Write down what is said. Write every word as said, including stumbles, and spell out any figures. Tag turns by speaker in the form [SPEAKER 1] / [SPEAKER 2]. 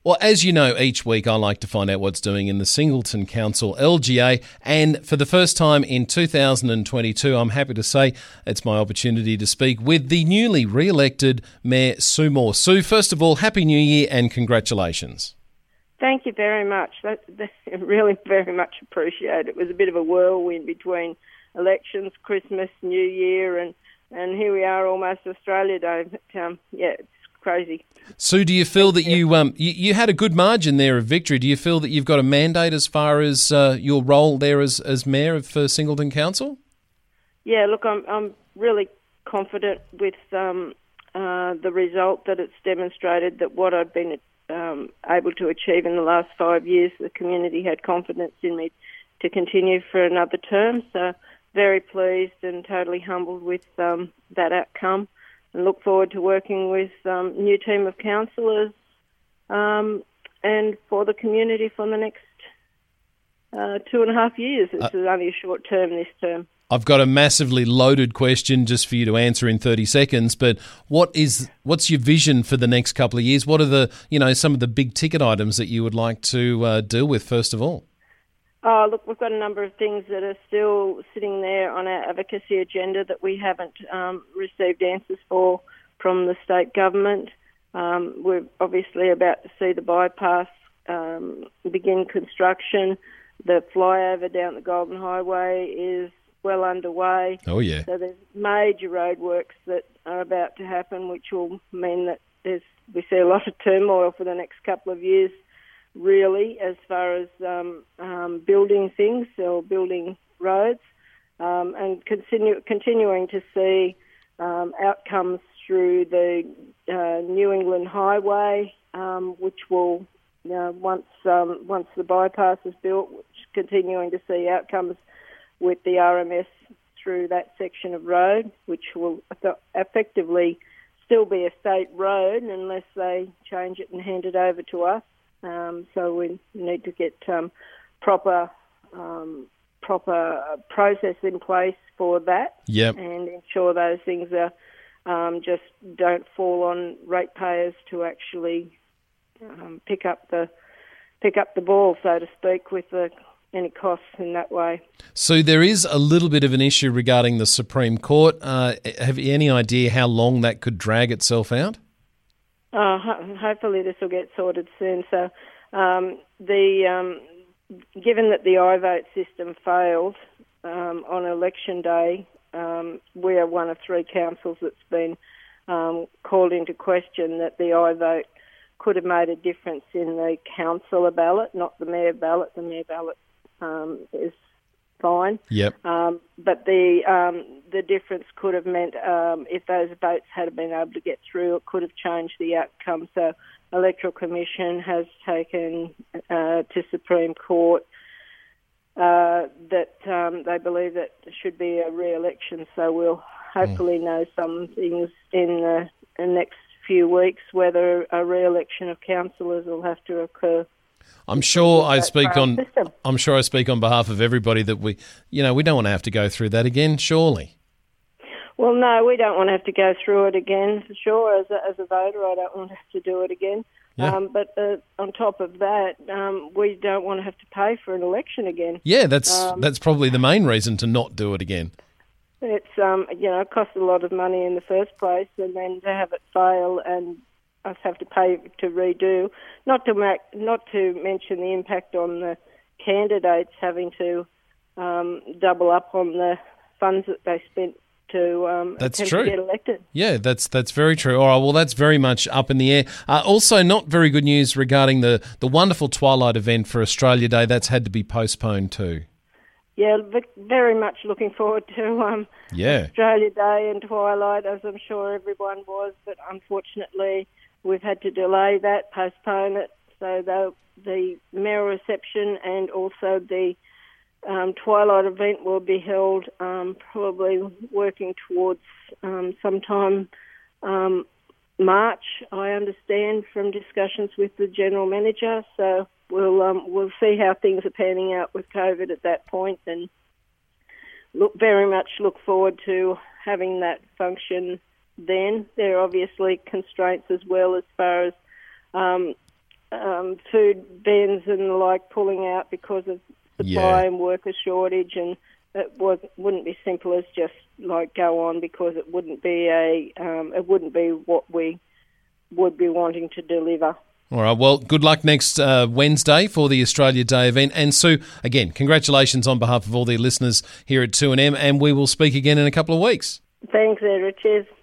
[SPEAKER 1] Well, as you know, each week I like to find out what's doing in the Singleton Council L G A, and for the first time in two thousand twenty-two, I'm happy to say it's my opportunity to speak with the newly re-elected Mayor Sue Moore. Sue, first of all, Happy New Year and congratulations.
[SPEAKER 2] Thank you very much. That, that, really very much appreciate it. It was a bit of a whirlwind between elections, Christmas, New Year, and, and here we are almost Australia Day. But, um, yeah, it's crazy.
[SPEAKER 1] Sue, do you feel that you, um, you you had a good margin there of victory? Do you feel that you've got a mandate as far as uh, your role there as, as Mayor of uh, Singleton Council?
[SPEAKER 2] Yeah, look, I'm I'm really confident with um, uh, the result that it's demonstrated that what I've been um, able to achieve in the last five years, the community had confidence in me to continue for another term. So very pleased and totally humbled with um, that outcome. And look forward to working with um, a new team of councillors um, and for the community for the next uh, two and a half years. It's uh, only a short term this term.
[SPEAKER 1] I've got a massively loaded question just for you to answer in thirty seconds, but what is what's your vision for the next couple of years? What are the, you know, some of the big ticket items that you would like to uh, deal with first of all?
[SPEAKER 2] Oh, look, we've got a number of things that are still sitting there on our advocacy agenda that we haven't um, received answers for from the state government. Um, we're obviously about to see the bypass um, begin construction. The flyover down the Golden Highway is well underway.
[SPEAKER 1] Oh, yeah.
[SPEAKER 2] So there's major roadworks that are about to happen, which will mean that there's we see a lot of turmoil for the next couple of years, really, as far as um, um, building things or building roads, um, and continue, continuing to see um, outcomes through the uh, New England Highway, um, which will, you know, once um, once the bypass is built, which continuing to see outcomes with the R M S through that section of road, which will effectively still be a state road unless they change it and hand it over to us. Um, so we need to get um, proper um, proper process in place for that,
[SPEAKER 1] yep.
[SPEAKER 2] and ensure those things are um, just don't fall on ratepayers to actually um, pick up the pick up the ball, so to speak, with the, any costs in that way.
[SPEAKER 1] So there is a little bit of an issue regarding the Supreme Court. Uh, have you any idea how long that could drag itself out?
[SPEAKER 2] Uh, ho- hopefully this will get sorted soon. So um, the um, given that the I vote system failed um, on election day, um, we are one of three councils that's been um, called into question that the I vote could have made a difference in the councillor ballot, not the mayor ballot. The mayor ballot um, is fine.
[SPEAKER 1] Yep.
[SPEAKER 2] Um, but the um, the difference could have meant um, if those votes had been able to get through, it could have changed the outcome. So Electoral Commission has taken uh, to Supreme Court uh, that um, they believe that there should be a re-election. So we'll hopefully mm. know some things in the, in the next few weeks whether a re-election of councillors will have to occur.
[SPEAKER 1] I'm sure I speak on. I'm sure I speak on behalf of everybody that we, you know, we don't want to have to go through that again. Surely.
[SPEAKER 2] Well, no, we don't want to have to go through it again. For sure, as a, as a voter, I don't want to have to do it again.
[SPEAKER 1] Yeah.
[SPEAKER 2] Um, but uh, on top of that, um, we don't want to have to pay for an election again.
[SPEAKER 1] Yeah, that's
[SPEAKER 2] um,
[SPEAKER 1] that's probably the main reason to not do it again.
[SPEAKER 2] It's um, you know, it costs a lot of money in the first place, and then to have it fail and us have to pay to redo. Not to make, not to mention the impact on the candidates having to um, double up on the funds that they spent to um,
[SPEAKER 1] that's
[SPEAKER 2] attempt
[SPEAKER 1] true.
[SPEAKER 2] to get elected.
[SPEAKER 1] Yeah, that's that's very true. All right, well, that's very much up in the air. Uh, also, not very good news regarding the, the wonderful Twilight event for Australia Day. That's had to be postponed too.
[SPEAKER 2] Yeah, very much looking forward to um,
[SPEAKER 1] yeah.
[SPEAKER 2] Australia Day and Twilight, as I'm sure everyone was, but unfortunately we've had to delay that, postpone it, so the, the mayoral reception and also the um, Twilight event will be held um, probably working towards um, sometime um, March, I understand, from discussions with the General Manager, so we'll um, we'll see how things are panning out with COVID at that point, and look very much look forward to having that function then. There are obviously constraints as well as far as um, um, food vans and the like pulling out because of supply
[SPEAKER 1] Yeah.
[SPEAKER 2] and worker shortage, and it was, wouldn't be simple as just like go on, because it wouldn't be a um, it wouldn't be what we would be wanting to deliver.
[SPEAKER 1] All right, well, good luck next uh, Wednesday for the Australia Day event. And Sue, again, congratulations on behalf of all the listeners here at two N M, and we will speak again in a couple of weeks.
[SPEAKER 2] Thanks, Edra. Cheers.